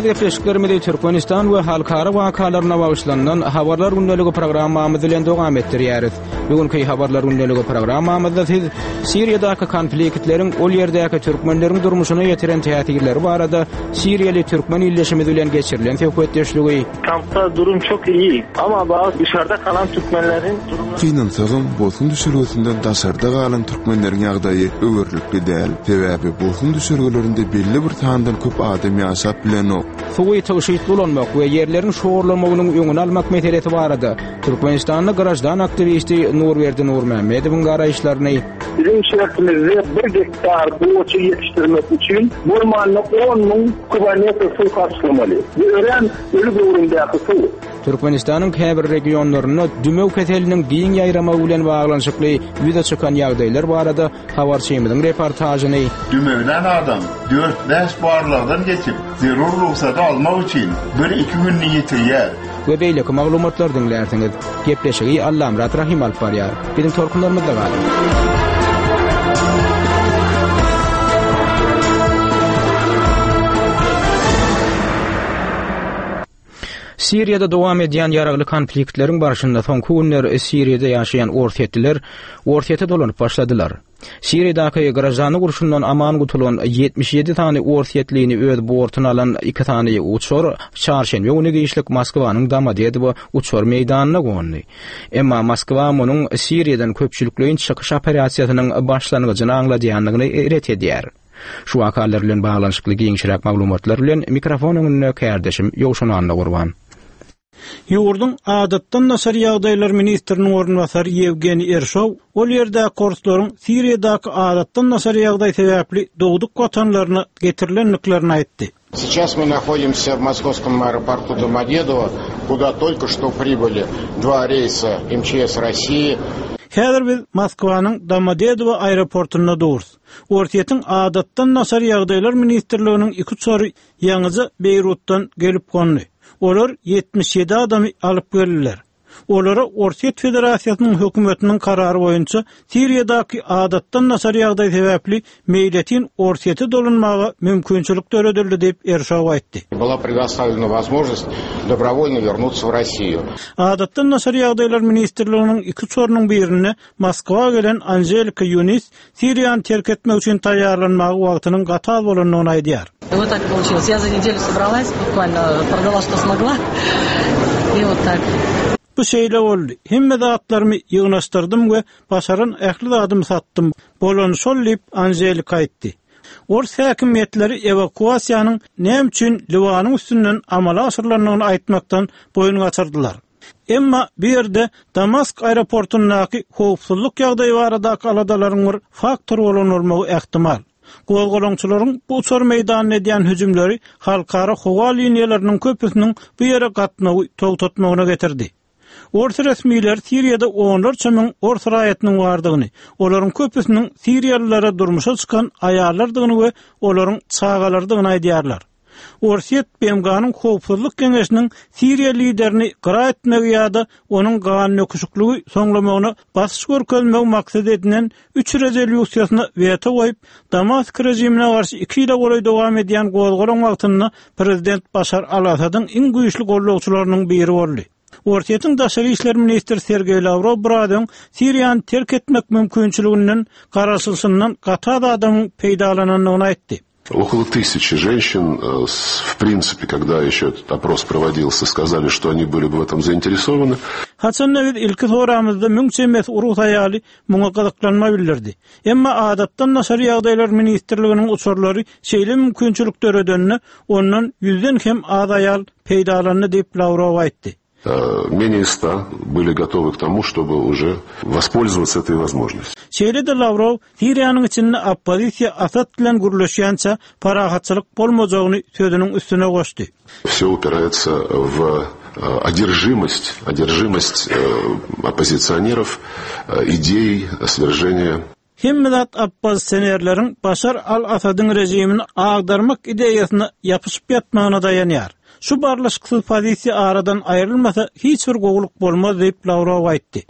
gepleşiklerimizi Türkmenistan we halkara wakalarına bagışlanan habarlar gündəligi programmamyz bilen dowam etdirýäris. Bugünkü habarlar gündəligi programmamyzda siz Siriýadaky konfliktlerin ol ýerdäki türkmenleriň durmuşyna ýetiren täsirleri barada Siriýaly türkmen illeşimi bilen geçirilen söhbetleşligi. Kampta durum çok iyi ama bazı dışarıda kalan Türkmenlerin durumu Finansagyn bolsun düşürgesinden daşarda galan türkmenleriň ýagdaýy öwürlükli däl. Sebäbi bolsun düşürgelerinde belli bir tandan köp adam ýaşap bilen ok. Suwy tawşyt bolanmak we ýerleriň şoğurlamagynyň öňüne almak meselesi barada Türkmenistanly grajdan aktivisti Nurberdi Nurmehmedowyň garaýşlaryny bizim şehrimizde 1 hektar boğaçı yetiştirmek için burmanlı 10.000 kubaniyeti su karşılamalı. Öğren ölü doğrundaki su. Türkmenistanyň käbir regionlaryna dümew keseliniň giň ýaýrama bilen baglanyşykly ýüze çykan ýagdaýlar barada habarçymyzyň reportażyny dümewden adam 4-5 barlardan geçip zerur ruhsatı almak için 1-2 günni ýetirýär. We beýleki maglumatlar dinlersiňiz. Gepleşigi Allamrat Rahim alyp barýar. Bizim torkunlarymyzda bar. Siriýada dowam edýän ýaragly konfliktleriň barşynda soňky günler Siriýada ýaşaýan orsetdiler, orsete dolanyp başladylar. Siriýadaky grajany gurşundan aman gutulan 77 tane orsetliğini öz bortuna alan 2 tane uçor çarşenbe güni giýişlik Moskwanyň Domodedowo uçor meýdanyna gondy. Emma Moskwa munyň Siriýadan köpçülikleýin çykyş operasiýasynyň başlangyjyny anladýanlygyny eret edýär. Şu wakalar bilen baglanyşykly giňşirek maglumatlar bilen mikrofon öňünde kärdeşim Ýowşananna gurban. Ýurdun adatdan nasar ýagdaýlar ministriniň ornwasary Yevgeniy Ershow ol ýerde korslaryň Siriýadaky adatdan nasar ýagdaý sebäpli dowduk watanlaryna getirilenliklerini aýtdy. Сейчас мы находимся в московском аэропорту Домодедово, куда только что прибыли 2 рейса МЧС России. Häzir biz Moskwanyň Domodedowo aeroportuna durs. Ortiýetiň adatdan nasar ýagdaýlar ministrliginiň 2 uçary ýaňyja Beýrutdan gelip gondy. Olar 77 adamy alyp geldiler. Olara Orset Federasiýasynyň hökümetiniň karary boýunça Siriýadaky adatdan nasar ýagdaý sebäpli meýletin Orseti dolanmagy mümkinçilik töredildi dep Ershow aýtdy. Была предоставлена возможность добровольно вернуться в Россию. Adatdan nasar ýagdaýlar ministrliginiň 2 uçarynyň birine Moskwa gelen Anjelika Yunis Siriýany terk etmek üçin taýýarlanmagy wagtynyň gatal bolanyny aýdýar. Вот так получилось. Я за неделю собралась, буквально продала, что смогла. И вот так. Bu şeýle boldy. Hemme zatlarymy ýygnaşdyrdym we başaran ähli zadymy satdym. Bolany şol diýip Anjelika aýtdy. Ors häkimetleri evakuasiýanyň näme üçin Liwanyň üstünden amala aşyrylanyny aýtmakdan boyun gaçyrdylar. Emma bir ýerde Damask aeroportundaky howpsuzlyk ýagdaýy baradaky aladalaryň bir faktor bolanmagy ähtimal. Gowgalaňçylaryň bu uçar meýdanyna edýän hüjümleri halkara howa liniýalarynyň köpüsiniň bu ýere gatnawy togtatmagyna getirdi. Orta resmiler Siriýada onlarça min orta raýatynyň bardygyny, olaryň köpüsiniň Siriýalylara durmuşa çykan aýallardygyny we olaryň çagalardygyny aýdýarlar. Orset BMG-nyň howpsuzlyk geňeşiniň Siriýa liderini gyra etmegi ýa-da onuň gany öküşükligi soňlamagyna basyş görkezmek maksat edilen 3 rezolýusiýasyna weto goýup Damask rejimine garşy 2 ýyl boýunça dowam edýän gowgalaň wagtyna prezident Başar al-Asadyň iň güýçli gollawçylarynyň biri boldy. Ortiýetiň daşary işler ministri Sergey Lavrov buradan Siriýany terk etmek mümkinçiliginden garaşylşyndan gata adamyň peýdalananyny aýtdy. Около 1000 женщин, в принципе, когда еще этот опрос проводился, сказали, что они были бы в этом заинтересованы. Haçan ilki soramyzda müňçemes urus aýaly muňa gazaklanma bildirdi. Emma adatdan nasar ýagdaýlar ministrliginiň uçurlary şeýle mümkinçilikler ödenini ondan 100den hem az aýal peýdalandy diýip Lavrov aýtdy. Менее 100 были готовы к тому, чтобы уже воспользоваться этой возможностью. Şeýle-de Lavrov Siriýanyň içinde oppozisiýa Asad bilen gürleşýänçä parahatçylyk bolmajagyny sözüniň üstüne goşdy. Всё упирается в одержимость оппозиционеров идеей свержения. Hemmedat oppozisionerleriň Başar al-Asadyň rejimini agdarmak ideýasyna ýapyşyp ýatmagyna daýanýar. Şu barlaşıksız pozisiya aradan ayrılmasa hiç bir gowluk bolmaz diýip Lavrov aýtdy.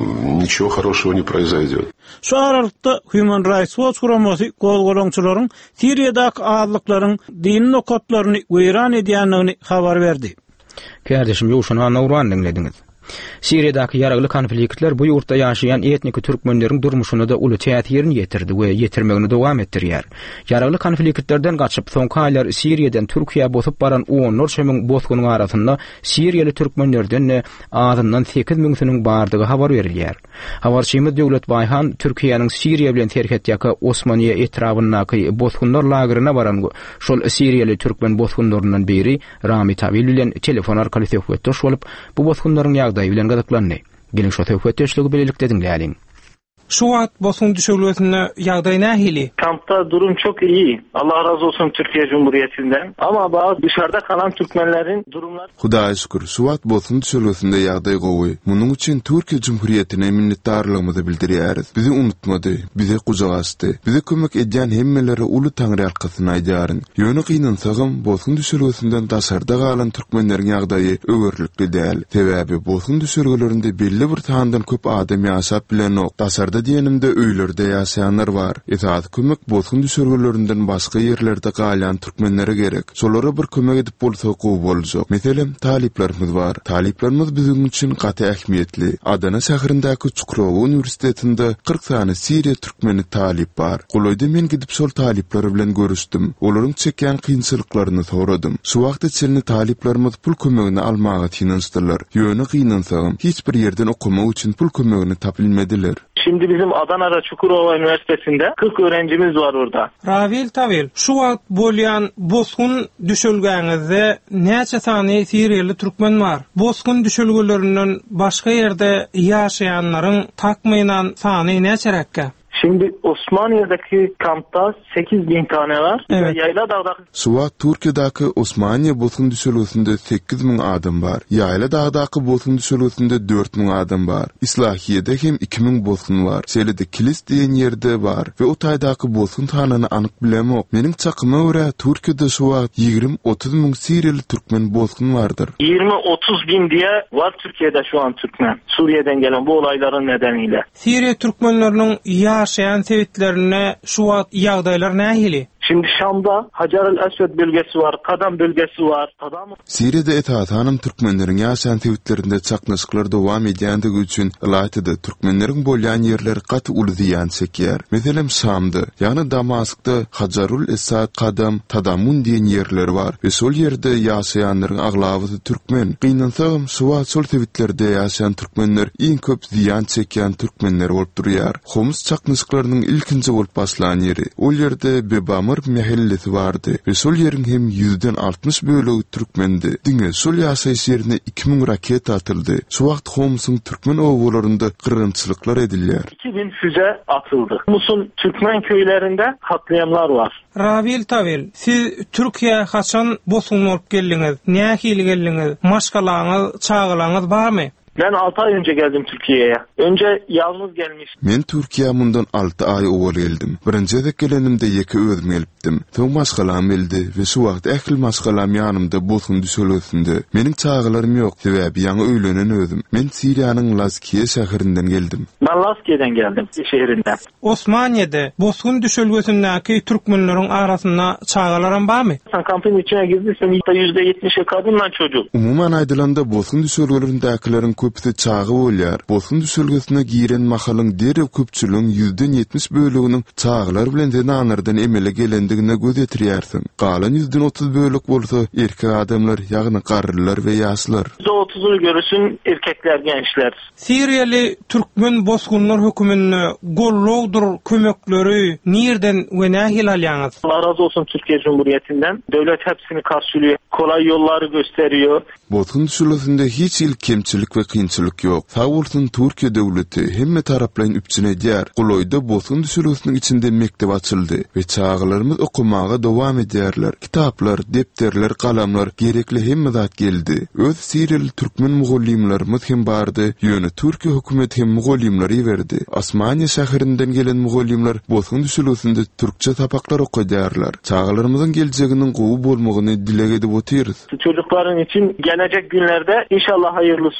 ничего хорошего не произойдет. Şu aralıkta Human Rights Watch kuramasy golgolonçularyň Siriýadaky azlyklaryň dini nokatlaryny weýran edýändigini habar berdi. Kardeşim ýuşuna Nurwan dinlediňiz. Siriýadaky ýaragly konfliktler bu ýurtda ýaşaýan etnik türkmenleriň durmuşyna da uly täsirini ýetirdi we ýetirmegini dowam etdirýär. Ýaragly konfliktlerden gaçyp soňky aýlar Siriýadan Türkiýe bosup baran 10 şemin bosgunyň arasynda Siriýaly türkmenlerden azyndan 8000 siniň bardygy habar berilýär. Habarçymyz Döwlet Baýhan Türkiýanyň Siriýa bilen terhetýaky Osmaniýa etrabynaky bosgunlar lageryna baran şol Siriýaly türkmen bosgunlarynyň biri Rami Tawil bilen telefon arkaly söhbetdeş bolup bu bosgunlaryň ýagdaýy bilen gazaplandy. Gelin şo söhbetdeşligi bilelikde dinläýäliň. Şu wagt bosun düşürülmesine ýagdaý nähili? Kampta durum çok iyi. Allah razı olsun Türkiye Cumhuriyeti'nden. Ama bazı dışarıda kalan Türkmenlerin durumları... Hudaýa şükür, şu wagt bosun düşürülmesinde ýagdaý gowy. Munyň üçin Türkiye Cumhuriyetine minnetdarlygymyzy bildirýäris. Bizi unutmady, bize kucak açdy. Bize kömek edýän hemmelere uly Taňry arkasyna aýdaryn. Ýöne gynansagyň bosun düşürülmesinden daşarda galan türkmenleriň ýagdaýy öwürlikli däl. Sebäbi bosun düşürgelerinde belli bir taňdan köp adam ýaşap bilen ok. Daşarda diýenimde öýlerde ýaşaýanlar bar. Etaat kömek bosun düşürgelerinden başga ýerlerde galan türkmenlere gerek. Şolara bir kömek edip bolsa gowy boljak. Meselem taliplerimiz bar. Taliplerimiz bizim üçin gaty ähmiýetli. Adana şäherindäki Çukurova Universitetinde 40 sany Siriýa türkmeni talip bar. Goloýda men gidip şol talipler bilen görüşdim. Olaryň çekýän kynçylyklaryny soradym. Şu wagt içinde taliplerimiz pul kömegini almaga tinançdylar. Ýöne gynansagyň hiç bir ýerden okumak üçin pul kömegini tapylmadiler. Şimdi bizim Adana'da Çukurova Üniversitesi'nde 40 öğrencimiz var orada. Ravil Tawil, şu wagt bolýan bosgun düşülgäňizde näçe sany Siriýaly türkmen bar? Bosgun düşülgelerinden başga ýerde ýaşaýanlaryň takmynan sany näçerekkä? Şimdi Osmaniye'deki kampta 8000 tane var. Evet. Yayladağ'daki... Suwa Türkiýedäki Osmaniýa bosun düşürülmesinde 8000 adam bar. Ýaýladağdaky bosun düşürülmesinde 4000 adam bar. Islahiýede hem 2000 bosun bar. Şeýlede Kilis diýen ýerde bar we o taýdaky bosun tanyny anyk bilemok. Meniň çakyma görä Türkiýede şu wagt 20-30 000 Siriýaly türkmen bosun bardyr. 20-30 bin diye var Türkiye'de şu an Türkmen. Suriye'den gelen bu olayların nedeniyle. Siriýa türkmenleriniň ýaşaýan sebitlerine şu wagt ýagdaýlar nähili? Şimdi Şam'da Hacer-el-Esved bölgesi var, Kadam bölgesi var. Siriýede Etaat hanım türkmenleriň ýaşaýan sebitlerinde çaknaşyklar dowam edýändigi üçin Ilaytyda türkmenleriň bolýan ýerleri gaty uly ziýan çekýär. Meselem Şam'da, ýani Damaskda Hacer-el-Esved, Kadam, Tadamun diýen ýerler bar we şol ýerde ýaşaýanlaryň aglaby türkmen. Gynansagyň şu şol sebitlerde ýaşaýan türkmenler iň köp ziýan çekýän türkmenler bolup durýar. Homs çaknaşyklarynyň ilkinji bolup başlan ýeri. Ol ýerde Bebam mehellesi vardı ve sol yerin hem 100'den 60 bölüğü Türkmendi. Diňe sol ýaşaýyş ýerine 2000 raket atyldy. Şu wagt Homsyň türkmen owalarynda kırgınçylyklar edilýär. 2000 füze atıldı. Homsyň türkmen köýlerinde katliamlar var. Ravil Tawil, siz Türkiýe haçan bosun bolup geldiňiz? Nähili geldiňiz? Maşgalaňyz, çağılaňyz barmy? Ben 6 ay önce geldim Türkiye'ye. Önce yalnız gelmiştim. Men Türkiýe mundan 6 ay owal geldim. Birinji de gelenimde ýeke özüm gelipdim. Soň maşgalam geldi we şu wagt ähli maşgalam ýanymda bosun düşülýärdi. Meniň çağılarym ýok, sebäbi ýaňy öýlenen özüm. Men Siriýanyň Lazkiýe şäherininden geldim. Ben Lazkiýeden geldim, şehrinden. Osmaniýede bosun düşülgesindäki türkmenleriň arasynda çağılaran barmy? Sen kampın içine girdiysen %70'i kadınla çocuk. Umuman aýdylanda bosun düşülgelerindäkilerin köpüsi çağı bolýar. Bosun düşülgesine giren mahalyň derep köpçüligiň %70 bölüginiň çağlar bilen denanlardan emele gelendigine göz ýetirýärsiň. Galan %30 bölük bolsa erkek adamlar, ýagny garrylar we ýaşlar. %30'unu görürsün erkekler, gençler. Siriýaly türkmen bosgunlar hökümini gollowdur kömekleri nirden we nähil alýaňyz? Allah razı olsun Türkiye Cumhuriyeti'nden. Devlet hepsini karşılıyor. Kolay yolları gösteriyor. Bosun düşülgesinde hiç il kemçilik we kynçylyk ýok. Sag bolsun Türkiýe döwleti hemme taraplaryň üpçüne edýär. Goloýda bosun düşülgesiniň içinde mektep açyldy we çağlarymyz okumaga dowam edýärler. Kitaplar, depterler, galamlar, gerekli hemme zat geldi. Öz Siriýaly türkmen mugallimlerimiz hem bardy. Ýöne Türkiýe hökümeti hem mugallimleri berdi. Osmaniýa şäherinden gelen mugallimler bosun düşülgesinde türkçe tapaklar okudýarlar. Çağlarymyzyň geljeginiň gowy bolmagyny dilek edip otyrys. Çocukların için gelecek günlerde inşallah hayırlısı olur.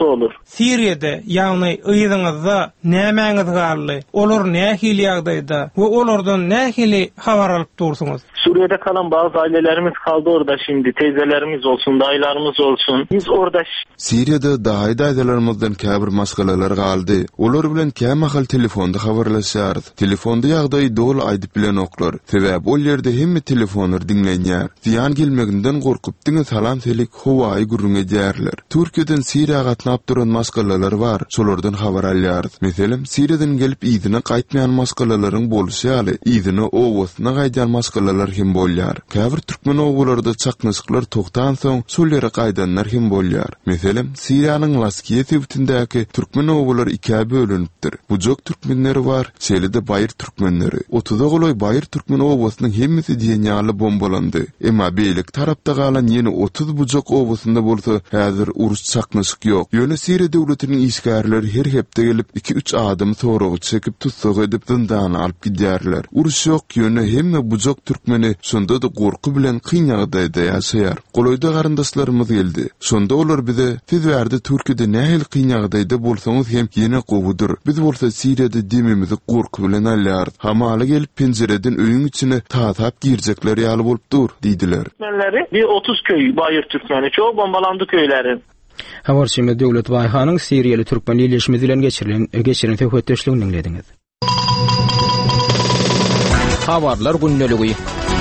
Siriýede, ýagny ýygyňyzda nämäňiz garly? Olar nähili ýagdaýda we olardan nähili habar alyp dursunuz? Suriye'de kalan bazı ailelerimiz kaldı orada şimdi. Teyzelerimiz olsun, dayılarımız olsun. Biz orada... Siriýede daýdaýlarylarymyzdan käbir maskalalar galdy. Olar bilen käme hal telefonda habarlaşýar. Telefonda ýagdaý dol aýdyp bilen oklar. Sebäp ol ýerde hemme telefonlar dinlenýär. Ziýan gelmeginden gorkup diňe salam selik howaý gurrun edýärler. Türkiýeden Siriýaga gatnap duran maskalalar bar. Şolardan habar alýar. Meselem Siriýadan gelip ýygyna gaýtmaýan maskalalaryň boluşy ýaly ýygyna owasyna gaýdan maskalalar hem bolýar. Käbir türkmen owgularda çaknysyklar togtan soň şol ýere gaýdanlar hem bolýar. Meselem Siriýanyň Laskiýe tebitindäki türkmen owgular ikiä bölünipdir. Bujak türkmenleri bar, şeýle-de Baýır türkmenleri. 30 goloy Baýır türkmen owasynyň hemmesi diýen ýaly bombalandy. Emma beýlik tarapda galan ýene 30 bujak owasynda bolsa, häzir urus çaknysyk ýok. Ýöne Siriýa döwletiniň işgärleri her hepde gelip 2-3 adam soragy çekip tutsak edip zindana alyp gidýärler. Urus ýok ýöne hemme bujak türkmeni şonda da gorku bilen kynýagdaýda ýaşaýar. Goloýda garyndaşlarymyz geldi. Şonda olar bize siz bärde Türkiýede nähil kynýagdaýda bolsaňyz hem ýene gowudur. Biz bolsa Siriýede demimizi gorku bilen alýar. Hamaly gelip penjereden öýüň içine tatap girjekler ýaly bolupdyr diýdiler. Bir 30 köy Baýır türkmeni çok bombalandı köyleri. Habarçymy Döwlet Baýhanyň Siriýaly türkmen ýyleşmesi bilen geçiren töhfetdeşligini dinlediňiz. Habarlar günneligi.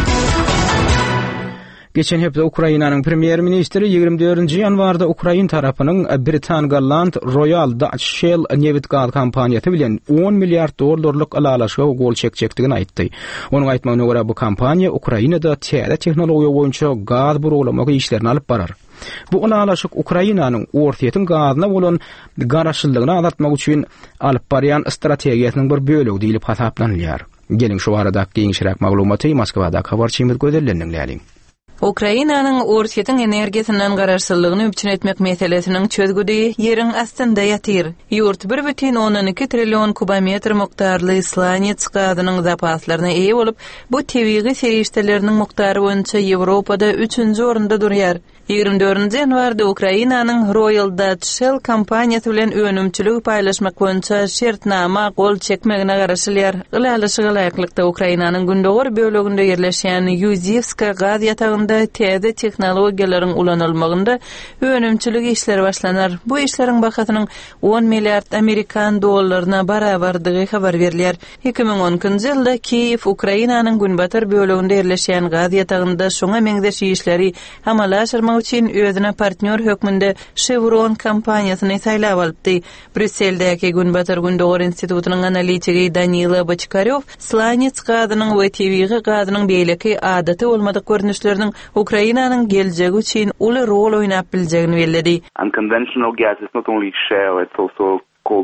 Geçen hepde Ukrainanyň premier ministri 24-nji ýanwarda Ukraina tarapynyň Britan Gallant Royal Dutch Shell newit gaz kampaniýasy bilen $10 milliard alalaşyga gol çekjekdigini aýtdy. Onuň aýtmagyna görä bu kampaniýa Ukrainada täze tehnologiýa boýunça gaz burulamagy işlerini alyp barar. Bu alalaşyk Ukrainanyň ortaýetin gazyna bolan garaşylygyny azaltmak üçin alyp barýan strategiýasynyň bir bölegi diýilip hasaplanýar. Gelin şu arada giňişirek maglumaty Moskwada habarçymyz gözellendiňläliň. Ukrainanyň ortaýetin energiýasinden garaşsyzlygyny üçin etmek meselesiniň çözgüdi ýeriň astynda ýatyr. Ýurt 1,12 trillion kubometr mukdarly Slanets gazynyň zapaslaryna eýe bolup, bu tebigy serişdeleriniň muktary boýunça Ýewropada 3-nji orunda durýar. 24-nji ýanwarda Ukrainanyň Royal Dutch Shell kampaniýasy bilen önümçüligi paýlaşmak boýunça şertnama gol çekmegine garaşylýar. Ilalyşyga laýyklykda Ukrainanyň gündogor böleginde ýerleşýän Yuzivska gaz ýatagynda täze tehnologiýalaryň ulanylmagynda önümçüligi işleri başlanar. Bu işleriň bahasynyň $10 milliard Amerikan dollaryna barabardygy habar berilýär. 2010-njy ýylda Kiýew Ukrainanyň günbatar böleginde ýerleşýän gaz ýatagynda şoňa meňzeş işleri amala için özüne partner hökmünde Chevron kampaniýasyny saýlap alypdy. Brüsseldäki Günbatar Gündogor institutynyň analitigi Danila Bachkarov Slanets gazynyň we tebigy gazynyň beýleki adaty bolmadyk görnüşleriniň Ukrainanyň geljegi üçin uly rol oýnap biljegini bellädi. Unconventional gas is not only shale, it's also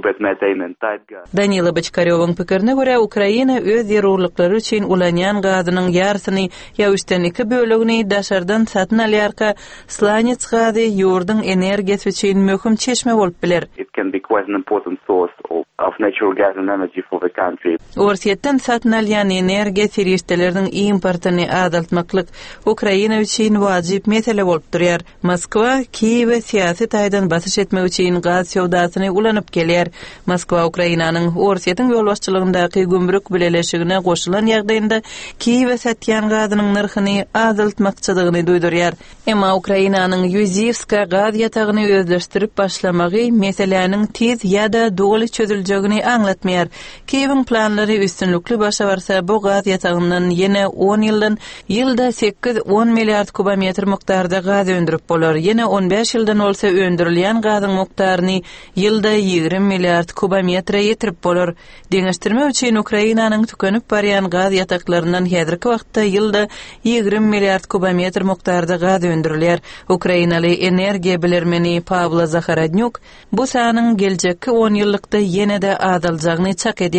Danila Bachkarowyň pikirine görä Ukraina öz ýerurlyklary üçin ulanýan gazynyň ýarsyny ýa üçden 2 bölegini daşardan satyn alýarka Slanets gazy ýurdun energiýasy üçin möhüm çeşme bolup biler. It can be quite an important source of natural gas and energy for the country. Ortaýetden satyn alýan energiýa serişdeleriniň importyny azaltmaklyk Ukraina üçin wajyp mesele bolup durýar. Moskwa Kiýewe syýasy taýdan basyş etmek üçin gaz sowdasyny ulanyp Moskwa Ukrainanyň ortaýetin ýol başçylygyndaky gümrük bileleşigine goşulan ýagdaýynda Kiýewe satýan gazynyň narhyny azaltmakçylygyny duýdurýar. Emma Ukrainanyň Yuzivska gaz ýatagyny özleşdirip başlamagy meseleniň tez ýa-da dogly çözüljegini aňlatmaýar. Kiýewiň planlary üstünlükli başa barsa bu gaz ýatagyndan ýene 10 ýyldan ýylda 8-10 milliard kubometr mukdarda gaz öndürip bolar. Ýene 15 ýyldan bolsa öndürilýän gazyň mukdaryny ýylda 20 milliard kubometre ýetirip bolar. Deňeşdirme üçin Ukrainanyň tükenip barýan gaz ýataklarynyň häzirki wagtda ýylda 20 milliard kubometr mukdarda gaz öndürilýär. Ukrainaly energiýa bilermeni Pavlo Zakharadnyuk bu sanyň geljekki 10 ýyllykda ýene-de azaljagyny çak edýär.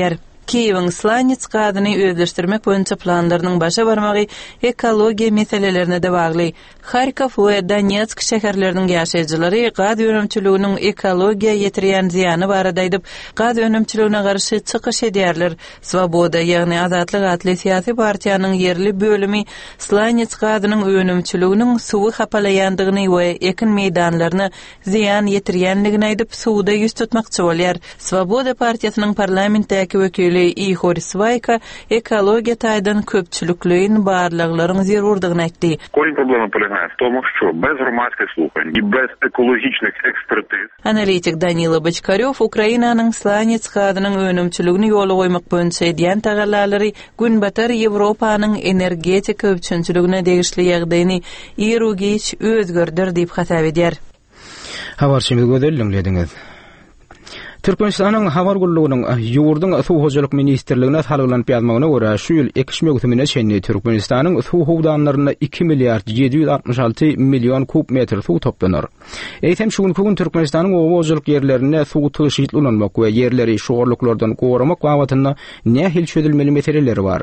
Kiýewiň Slanets gadyny özleşdirmek boýunça planlarynyň başa barmagy ekologiýa meselelerine de bagly. Harkov we Donetsk şäherleriniň ýaşaýjylary gaz önümçiliginiň ekologiýa ýetirýän ziýany barada aýdyp, gaz önümçiligine garşy çykyş edýärler. Swoboda, ýagny Azatlyk adly syýasy partiýanyň yerli bölümi Slanets gadynyň önümçiliginiň suwy hapalaýandygyny we ekin meýdanlaryny ziýan ýetirýändigini aýdyp, suwda ýüz tutmakçy bolýar. Swoboda partiýasynyň parlamentdäki wekili Ihor Svayka ekologiýa taýdan köpçülikligiň barlyklaryň zerurdygyny aýtdy. Корінь проблеми полягає в тому, що без громадських слухань і без екологічних експертиз. Analitik Danilo Bachkarov Ukrainanyň Slanets gadynyň önümçiligini ýola goýmak boýunça edýän tagallalary günbatar Ýewropanyň energetik köpçünçiligine degişli ýagdaýyny ýerugiç özgördir diýip hasap edýär. Habarçymyz gözelliňlediňiz. Türkmenistanyň habar gullugynyň ýurduň suw hojalyk ministrligine salylan ýazmagyna görä şu ýyl ekiş mögtümine çenli Türkmenistanyň suw howdanlaryna 2 milliard 766 million kub metr suw toplanýar. Eýsem şu gün Türkmenistanyň owa hojalyk ýerlerine suw tyşytlanmak we ýerleri şoğurluklardan goramak wagtyna nähil çözülmeli meseleleri bar.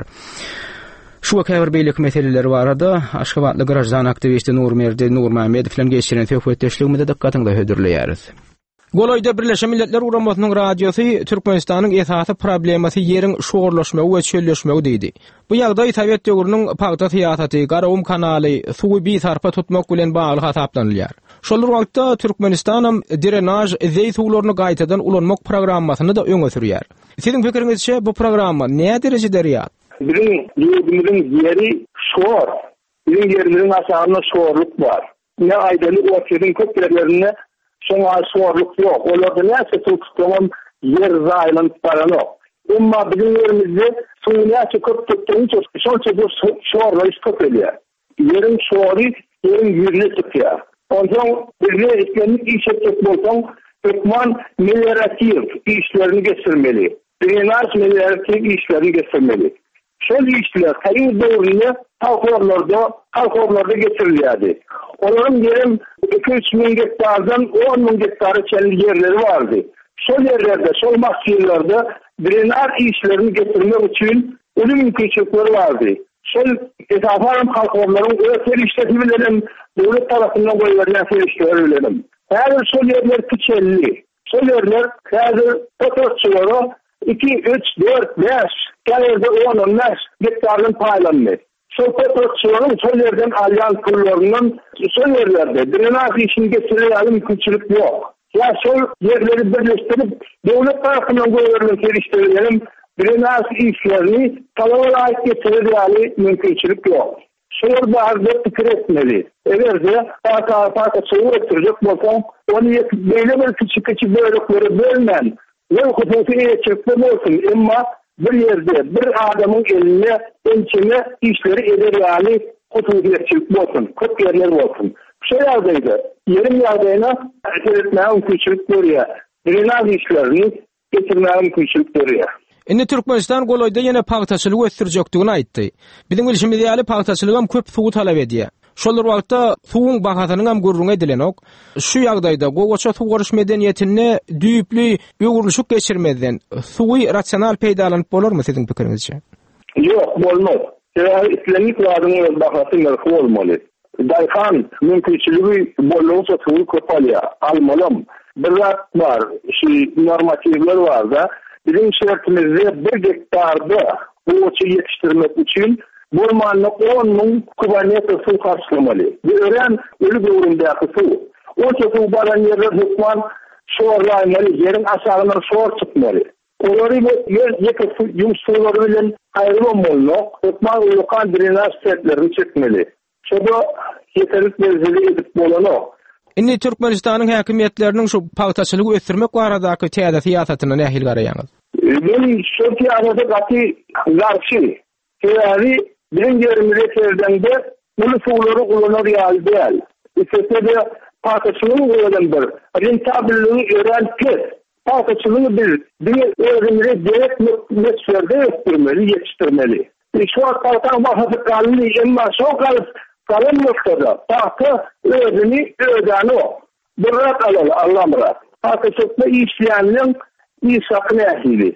Şu wakaýar beýlik meseleleri barada Aşgabatly garajdan aktivisti Nur Mehmedow bilen geçiren söhbetdeşligimizde dikkatyňda hödürleýäris. Goloyda Birleşen Milletler Uramasının radyosu Türkmenistan'ın esası probleması yerin şoğurlaşmağı ve çölleşmeği deydi. Bu ýagdaý Sovet döwrüniň paýta syýasaty, Garawum kanaly, suwy bir tarpa tutmak bilen bagly hasaplanylýar. Şol wagtda Türkmenistan drenaj zeý suwlaryny gaýtadan ulanmak programmasyny da öňe sürýär. Siziň pikiriňizçe bu programma näme derejede ýat? Bizim yeri şoğur. Bizim yerlerin aşağına şoğurluk var. Ne aydalı ortadan köp yerlerine şoňa şoğurluk yok. Olarda näse tutuşan yer zaýlan paranok. Umma bizim yerimizde suwya köp tutduğunca şonça bu şoğurlar köp elýär. Yerin şoğury yerin ýüzüne çykýar. Ondan birle etkenlik iş etmek bolsaň, Türkmen meliorativ işlerini geçirmeli. Drenaj meliorativ işlerini geçirmeli. Şol işler taýyň döwründe halklarda geçirilýärdi. Olaryň yerim 2-3 min hektardan 10 min hektara çenli yerleri vardy. Şol yerlerde, şol mahsullerde drenaj işlerini geçirmek üçin ölüm mümkinçilikleri vardy. Şol esafaram halklarlaryň özel işletmelerin döwlet tarapyndan goýulan işleri bilenim. Häzir şol yerler kiçelli. Şol yerler häzir otorçulary 2, 3, 4, 5, gelerde 10-15 hektarın paylandı. Şol otorçularyň şol yerden alýan pullarynyň şol yerlerde drenaj işini geçirilýän mümkinçilik ýok. Ya şol yerleri birleştirip döwlet tarapyndan goýulan işlerin drenaj işlerini talabalara aýt geçirilýän mümkinçilik ýok. Şol barada pikir etmeli. Egerde paýta şoğur etdirjek bolsaň, onu beýle bir kiçik bölüklere bölmän, ýa hukuky ýetirip bolsun, emma bir ýerde bir adamyň eline ençime işleri ederýän hukuky ýetirip bolsun, köp ýerler bolsun. Şu ýagdaýda yerim ýagdaýyna etdirmäň mümkinçilik berýär. Drenaj işlerini geçirmäň mümkinçilik berýär. Indi Türkmenistan goloyda ýene paýtaçylyk ösdürjekdigini aýtdy. Biziň bilişimiz ýaly paýtaçylyk hem köp suw talap edýär. Şol wagtda suwuň bahasynyň hem gurrun edilenok. Şu ýagdaýda gowaça suw garşy medeniýetini düýüpli ýogurluşyk geçirmeden suwy rasional peýdalanyp bolarmy siziň pikiriňizçe? Ýok, bolmaz. İslamik wadynyň bahasy narhy bolmaly. Daýhan mümkinçiligi bolýarsa suwy köpalýar. Almalym bir rat bar, şu normativler var da bizim şertimizde 1 hektarda gowaça ýetişdirmek üçin Bolmanlyk 10 min kubamyetr suw karşılamaly. Ören ölü döwründe suw. O suw baran ýerler hukman şoğurlanmaly, yerin aşagyna şoğur çykmaly. Olary ýeke ýumşulary bilen aýrylmaly. Hukman ýokan drenaj setlerini çekmeli. Şoda ýeterli derecede edip bolanok. Indi Türkmenistanyň häkimetleriniň şu paýtaçylygy ösdürmek baradaky täze syýasatyna nähil garaýaňyz? Men şu ýagdaýda gaty garşy. Täze bilen yerimizde terdende bunu suwlary ulanýar ýaly. Isesde paýtaçylygy bolan bir rentabllygy ören kes. Paýtaçylygy bir yerimizde direkt meselde ösdürmeli, ýetişdirmeli. Şu wagtda bahasy galy, emma şo kalan noktada paýta özüni ödäni o. Bir rak Allah'ım rak. Paýtaçylykda işleýäniň iş hakyny ähli.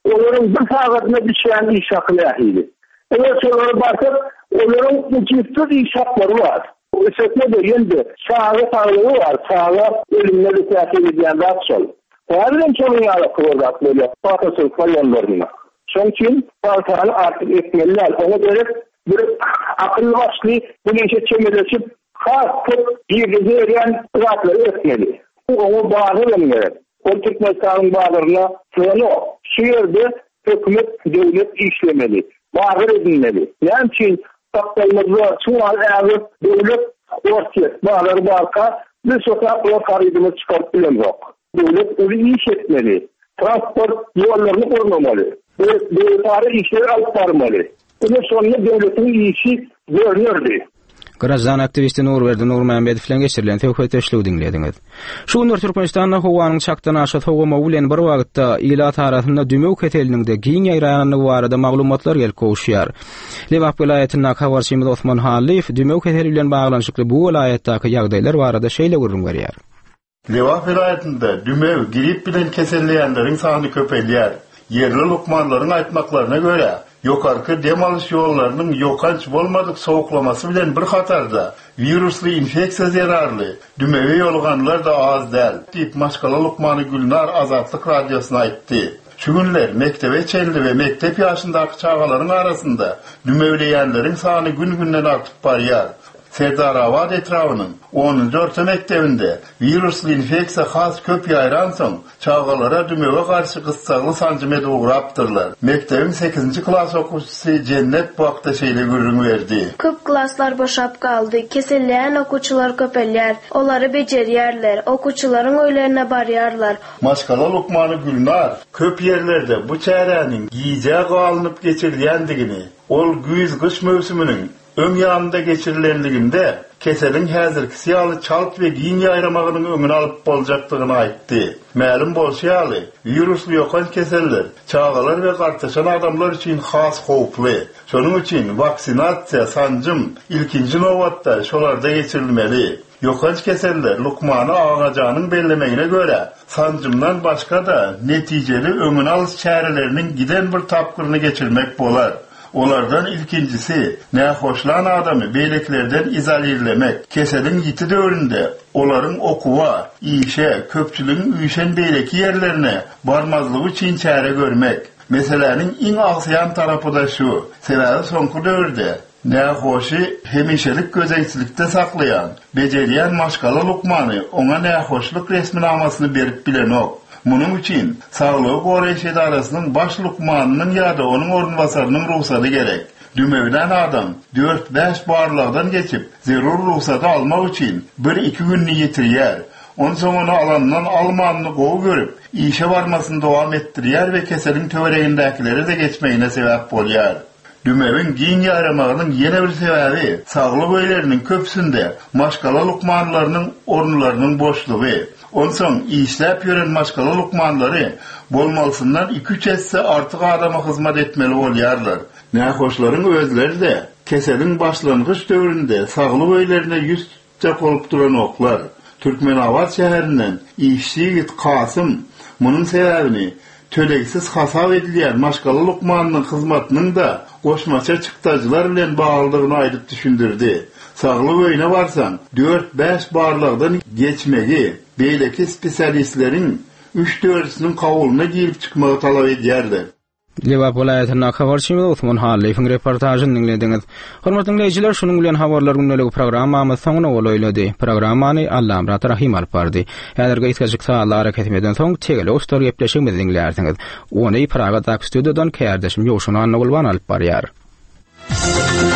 Onların bir saatine düşen iş akılıydı. Evet, sonra bakıp onların ucuzsuz iş hakları var. Ösetme de yende sağlığı var. Sağlığı ölümleri takip ediyen rahatsız. Halen çoğun yağlık olarak böyle patasıl kalyonlarına. Son için paltanı artık etmeliler. Ona göre bir akıllı başlı bu işe çemirleşip kalkıp bir gece eriyen rahatları etmeli. Onu bağırılmıyor. O Türkmenistan'ın bağlarına sığını o. Şu yerde hükümet, devlet işlemeli. Bağır edilmeli. Yani için taptalımızda şu an eğer devlet ortaya bağları bağırka bir sokakla karidimiz çıkartıp bilen yok. Devlet onu iş etmeli. Transport yollarını kurmamalı. Devletleri işleri alıp varmalı. Bunun sonunda devletin işi görünürdü. Grazan aktivisti Nurverdi Nurmanbet filan geçirilen tevkiyet eşliği dinlediniz. Şu günler Türkmenistan'da hovanın çaktan aşat hogama ulen bir vaqtda ila tarafında Dümew ketelinin de giyin yayrayanını barada maglumatlar gelip koşuyar. Lewap vilayetinde habarçymyz Osman Halif Dümew keteli bilen bağlanşykly bu vilayetdäki ýagdaýlar barada şeýle görüň berýär. Lewap vilayetinde Dümew girip bilen keselleýänleriň sany köpeýýär. Yerli lukmanlaryň aýtmaklaryna görä yokarkı dem alış yollarının yokanç bolmadık soğuklaması bilen bir hatarda viruslu infeksiya zararlı dümevi yolganlar da az değil deyip Maşkala Lukmanı Gülnar Azatlık Radyosu'na aytti. Şu günler mektebe çelli ve mektep yaşındaki çağaların arasında dümevleyenlerin sani gün-günden artıp barıyar. Serdar Avad etrafının 10. orta mektebinde viruslu infeksiya has köp yayran soň çağalara dümeve karşı kıssaglı sancıme doğuraptırlar. Mektebin 8. klas okuçusu Cennet bu hakta şeyle görürün verdi. Köp klaslar boşap kaldı. Keselleyen okuçular köpelýär. Olary bejerýärler. Okuçuların öýlerine barýarlar. Maşkala Lukmanı Gülnar köp yerlerde bu çäräniň giýjä galynyp geçirilýändigini, ol güýz-kış mövsüminiň öň ýanynda geçirilenliginde keselin häzirki siýaly çalp we giň ýaýramagynyň öňüni alyp boljakdygyny aýtdy. Ma'lum bolşýaly, virusly ýokan keseller çağalar we gartaşan adamlar üçin has howply. Şonuň üçin vaksinasiýa sancym ilkinji nowatda şolarda geçirilmeli. Ýokan keseller Lukmany Agajanyň bellemegine göre sancymdan başga da netijeli öňüni alyş çäreleriniň giden bir tapgyryny geçirmek bolar. Olardan ilkincisi, nähoşlan adamy beýleklerden izolirlemek. Keselin ýiti döwründe olaryň okuwa, işe, köpçüligiň üýşen beýleki ýerlerine barmazlygy üçin çäre görmek. Meseleniň iň agsaýan tarapy da şu, sebäbi soňky döwürde nähoşy hemişelik gözeýçilikde saklayan, bejerýän Maşkala Lukmany oňa nähoşlyk resminamasyny berip bilenok. Munun üçin Saglygy Goraýyş Edarasynyň baş lukmanynyň ýa-da onuň ornbasarynyň ruhsaty gerek. Dümewden adam 4-5 barlagdan geçip zerur ruhsaty almak üçin 1-2 günni ýetirýär. Ondan soň alandan almanyny gowy görüp, işe barmasyny dowam etdirýär we keselin töweregindäkileri de geçmegine sebäp bolýar. Dümewin giň ýaramagynyň ýene bir sebäbi saglyk öýleriniň köpsünde Maşkala lukmanlarynyň ornlarynyň boşlugy. Ondan işläp ýören Maşkala lukmanlary bolmalsyndan 2-3 esse artyk adama hyzmat etmeli bolýarlar. Nähoşlaryň özleri de keselin başlangyç döwründe saglyk öýlerine ýüzçe bolup duran oklar. Türkmenabad şäherinden işçi Kasım munun sebäbini tölegsiz hasap edilýän Maşkala Lukmanynyň hyzmatynyň da goşmaça çyktajylar bilen baglydygyny aýdyp düşündirdi. Saglyk öýüne barsan 4-5 barlagdan geçmegi beýleki spesialistleriň 3-4-siniň kabulyna girip çykmagy talap edýärler. Lewap vilayatyna habarçymyz Osman Halif'in reportajyny dinlediňiz. Hormatly dinleýijiler, şonuň bilen habarlar günneligi programmamy soňuna golaýlady. Programmany Allah Amrat Rahim alyp bardy. Häzirgi isgaçyk saatlar hareket etmeden soň tegeli ostar ýepleşigimizi dinlärsiňiz. Ony Praga studiýadan kärdeşim Ýoşun Anna Gulban alyp barýar.